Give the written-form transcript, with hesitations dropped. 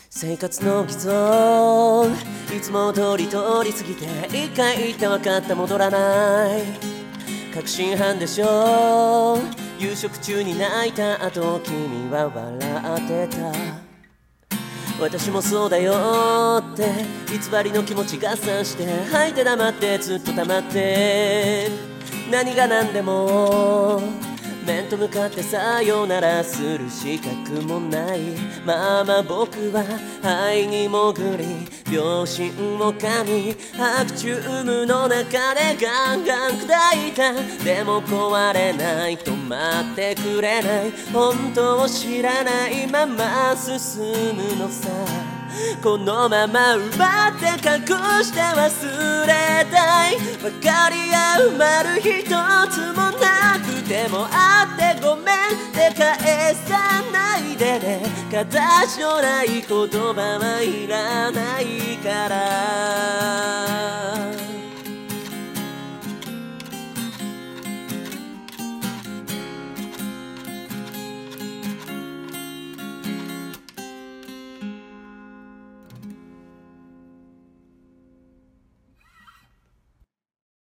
生活の偽装いつも通り過ぎて一回行って分かった戻らない確信犯でしょ夕食中に泣いた後君は笑ってた私もそうだよって偽りの気持ち合算して吐いて黙ってずっと黙って何が何でも面と向かってさよならする資格もないまま僕は肺に潜り秒針を噛み白チュームの中でガンガン砕いたでも壊れない止まってくれない本当を知らないまま進むのさこのまま奪って隠して忘れたい分かり合う丸一つもなくてもあってごめんって返さないでね形のない言葉はいらないから